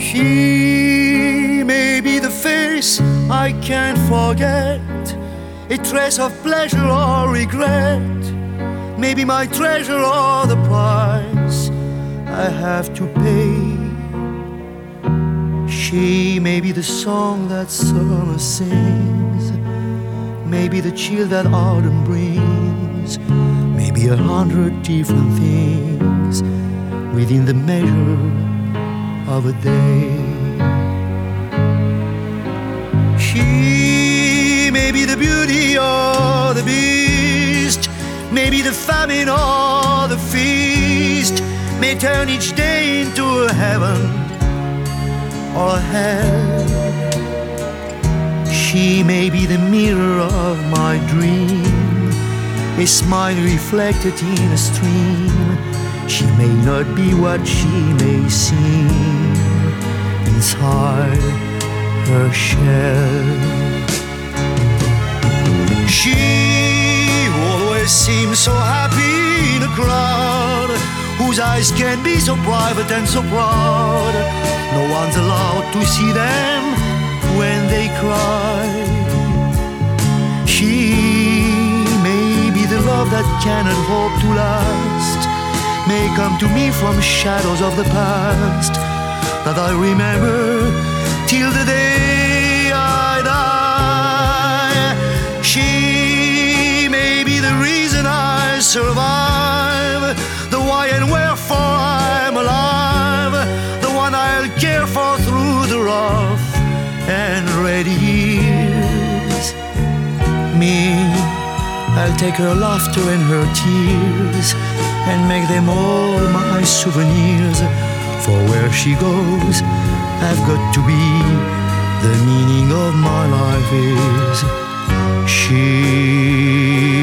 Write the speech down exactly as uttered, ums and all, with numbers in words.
She may be the face I can't forget, a trace of pleasure or regret, maybe my treasure or the price I have to pay. She may be the song that summer sings, maybe the chill that autumn brings, maybe a hundred different things within the measure of a day. She may be the beauty or the beast, maybe the famine or the feast, may turn each day into a heaven or a hell. She may be the mirror of my dream, a smile reflected in a stream. She may not be what she may seem inside her shell. She who always seems so happy in a crowd, whose eyes can be so private and so proud, no one's allowed to see them when they cry. She may be the love that cannot hope to last, may come to me from shadows of the past that I remember till the day I die. She may be the reason I survive, the why and wherefore I'm alive, the one I'll care for through the rough and ready years. Me, I'll take her laughter and her tears and make them all my souvenirs. For where she goes, I've got to be. The meaning of my life is she.